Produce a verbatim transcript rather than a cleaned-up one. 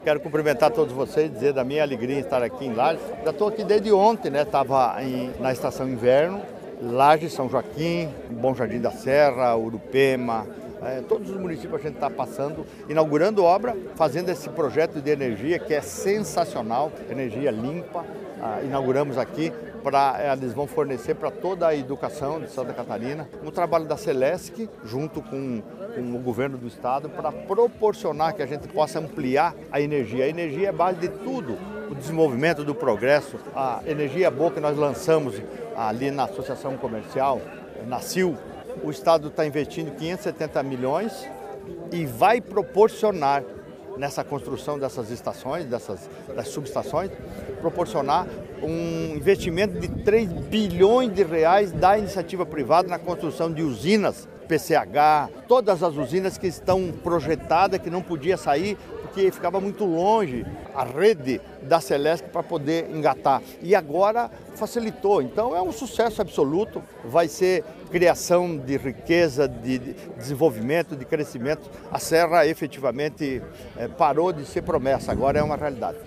Quero cumprimentar todos vocês, dizer da minha alegria em estar aqui em Lages. Já estou aqui desde ontem, né? Estava na estação inverno, Lages, São Joaquim, Bom Jardim da Serra, Urupema, é, todos os municípios a gente está passando, inaugurando obra, fazendo esse projeto de energia que é sensacional, energia limpa. Ah, inauguramos aqui, pra, eles vão fornecer para toda a educação de Santa Catarina, um trabalho da Celesc, junto com, com o governo do estado, para proporcionar que a gente possa ampliar a energia. A energia é base de tudo, o desenvolvimento do progresso, a energia boa que nós lançamos ali na Associação Comercial, na Sil, o estado está investindo quinhentos e setenta milhões e vai proporcionar nessa construção dessas estações, dessas das subestações, proporcionar um investimento de três bilhões de reais da iniciativa privada na construção de usinas, P C H, todas as usinas que estão projetadas, que não podia sair, porque ficava muito longe a rede da Celesc para poder engatar. E agora facilitou, então é um sucesso absoluto, vai ser criação de riqueza, de desenvolvimento, de crescimento. A Serra efetivamente parou de ser promessa, agora é uma realidade.